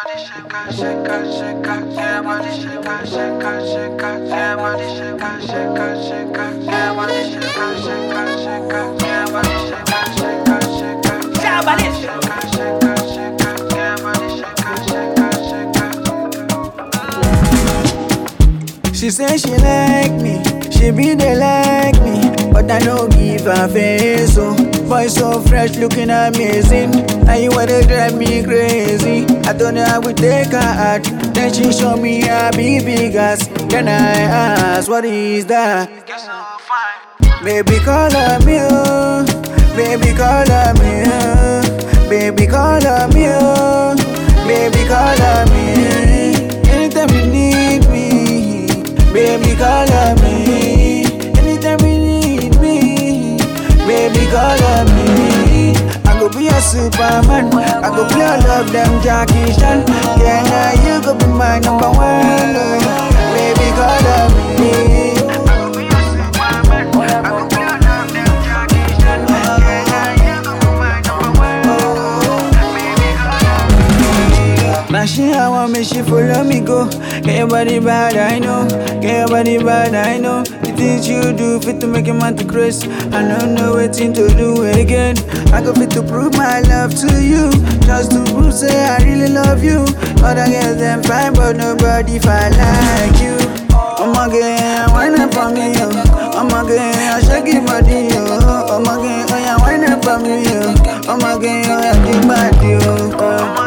She say she like me, she be they like me, but I no give her face. So boy so fresh, looking amazing. Now you wanna drive me crazy. I don't know how we take her out. Then she show me her big ass. Then I ask, what is that? Baby call her me, oh. Baby call her me, oh. Baby call her me, oh. Baby call her me. Anytime you need me, baby call her me. Anytime you need me, baby call her me. I go be a Superman, I go play all of them Jackie Chan. Yeah, now you go be my number one, oh. Baby call her me. Now she I want me, she follow me go. Get your body bad, I know. Get your body bad, I know. The things you do fit to make a man to crazy. I don't know waiting to do it again. I go fit to prove my love to you, just to prove say I really love you. Other girls them fine, but nobody fight like you. Oh my girl, wine up for me, oh. Oh my girl, shake your body, oh. Oh my girl, oh yeah, wine up for me, oh. Oh my girl, oh yeah, think about you, oh.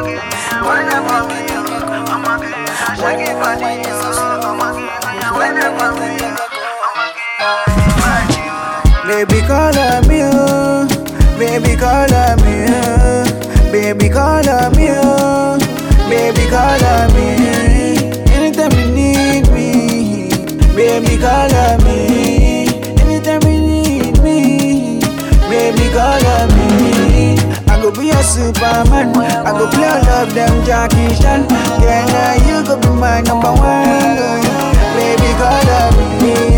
Baby call her me, oh. Baby call her me, oh. Baby call her me, oh. Baby call her me. Anytime you need me, baby call her me. Anytime you need me, baby call her me. I go be a Superman, I go play all of them Jackie Chan. Yeah, now you go be my number one, oh. Baby call her me.